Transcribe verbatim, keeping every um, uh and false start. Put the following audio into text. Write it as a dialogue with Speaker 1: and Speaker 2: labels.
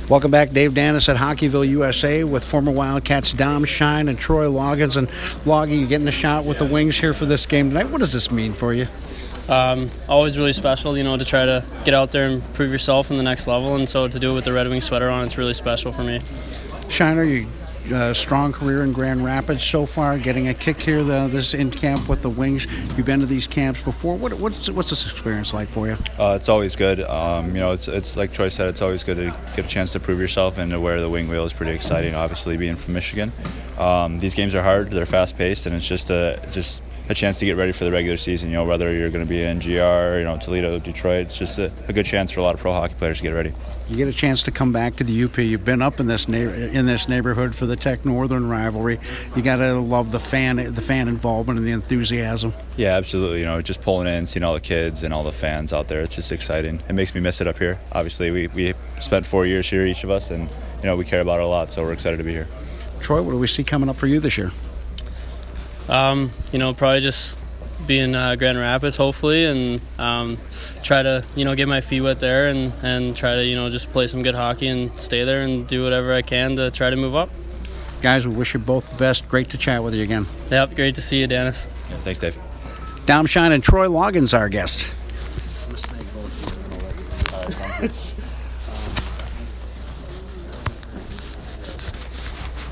Speaker 1: Welcome back, Dave Danis at Hockeyville, U S A, with former Wildcats Dom Shine and Troy Loggins. And Loggy, you getting a shot with the Wings here for this game tonight. What does this mean for you?
Speaker 2: Um, always really special, you know, to try to get out there and prove yourself in the next level. And so to do it with the Red Wings sweater on, it's really special for me.
Speaker 1: Shiner, you uh, strong career in Grand Rapids so far, getting a kick here the, this in camp with the Wings. You've been to these camps before. What, what's what's this experience like for you?
Speaker 3: Uh, it's always good. Um, you know, it's it's like Troy said, it's always good to get a chance to prove yourself, and to wear the wing wheel is pretty exciting. Obviously, being from Michigan, um, these games are hard. They're fast paced, and it's just a just a chance to get ready for the regular season. You know, whether you're going to be in G R, you know, Toledo, Detroit, it's just a, a good chance for a lot of pro hockey players to get ready.
Speaker 1: You get a chance to come back to the U P. You've been up in this na- in this neighborhood for the Tech Northern rivalry. You got to love the fan the fan involvement and the enthusiasm.
Speaker 3: Yeah, absolutely. You know, just pulling in, seeing all the kids and all the fans out there. It's just exciting. It makes me miss it up here. Obviously, we we spent four years here, each of us, and you know we care about it a lot. So we're excited to be here.
Speaker 1: Troy, what do we see coming up for you this year?
Speaker 2: Um, you know, probably just be in uh, Grand Rapids, hopefully, and um, try to, you know, get my feet wet there and, and try to, you know, just play some good hockey and stay there and do whatever I can to try to move up.
Speaker 1: Guys, we wish you both the best. Great to chat with you again.
Speaker 2: Yep, great to see you, Danis.
Speaker 3: Yeah, thanks, Dave.
Speaker 1: Dom Shine and Troy Loggins, our guest.